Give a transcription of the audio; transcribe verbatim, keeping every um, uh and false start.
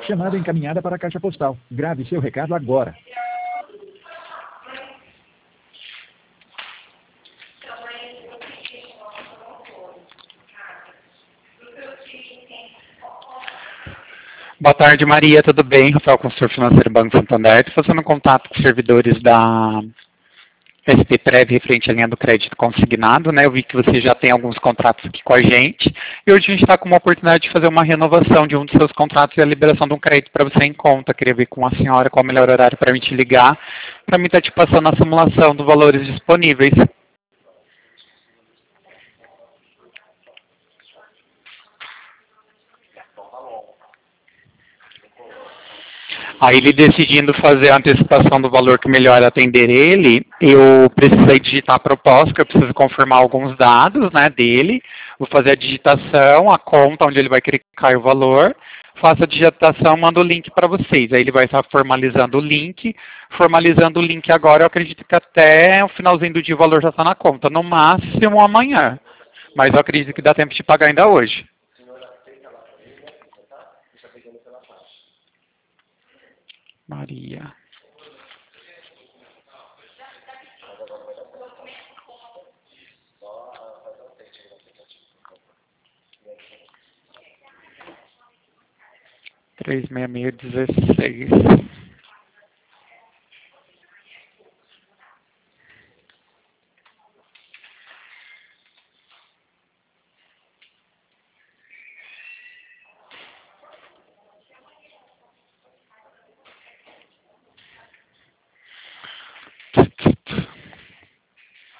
Chamada encaminhada para a caixa postal. Grave seu recado agora. Boa tarde, Maria. Tudo bem? Rafael, consultor financeiro Banco Santander. Estou fazendo contato com os servidores da S P Prev referente à linha do crédito consignado, né? Eu vi que você já tem alguns contratos aqui com a gente e hoje a gente está com uma oportunidade de fazer uma renovação de um dos seus contratos e a liberação de um crédito para você em conta. Queria ver com a senhora qual é o melhor horário para mim te ligar, para mim estar te passando a simulação dos valores disponíveis. Aí ele decidindo fazer a antecipação do valor que melhor atender ele, eu precisei digitar a proposta, eu preciso confirmar alguns dados, né, dele, vou fazer a digitação, a conta onde ele vai clicar o valor, faço a digitação, mando o link para vocês, aí ele vai estar formalizando o link, formalizando o link agora, eu acredito que até o finalzinho do dia o valor já está na conta, no máximo amanhã, mas eu acredito que dá tempo de pagar ainda hoje. Maria. Três seis seis dezesseis.